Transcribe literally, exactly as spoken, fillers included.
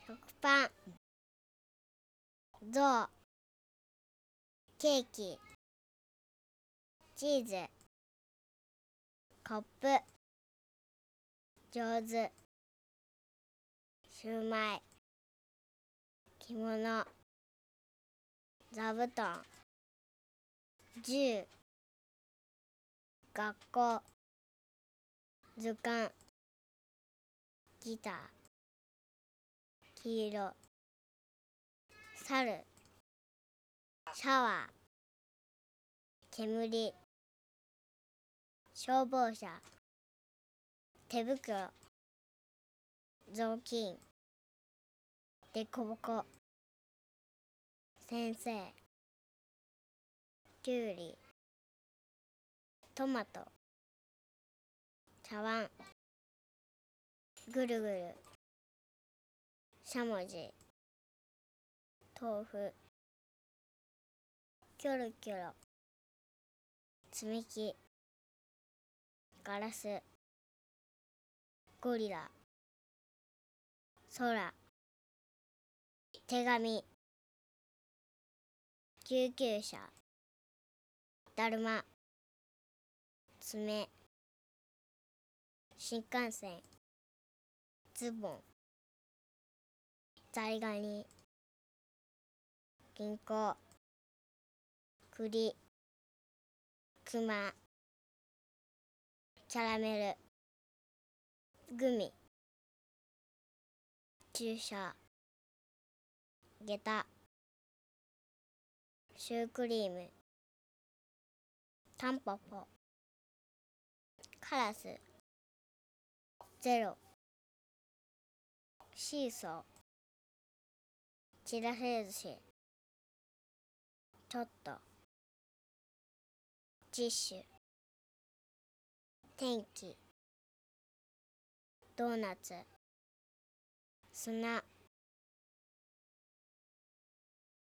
食パン、ゾウ、ケーキ、チーズ、コップ、上手、シューマイ、着物、座布団、銃、学校、図鑑、ギター、黄色、猿、シャワー、煙、消防車、手袋、雑巾、でこぼこ、先生、きゅうり、トマト、茶碗、ぐるぐる、しゃもじ、豆腐、キョロキョロ、積み木、ガラス、ゴリラ、空、手紙、救急車、だるま、爪、新幹線、ズボン、ザリガニ、銀行、栗、クマ、キャラメル、グミ、注射、下駄、シュークリーム、タンポポ、カラス、ゼロ、シーソー、ちらし寿司、ちょっと、ティッシュ、天気、ドーナツ、砂、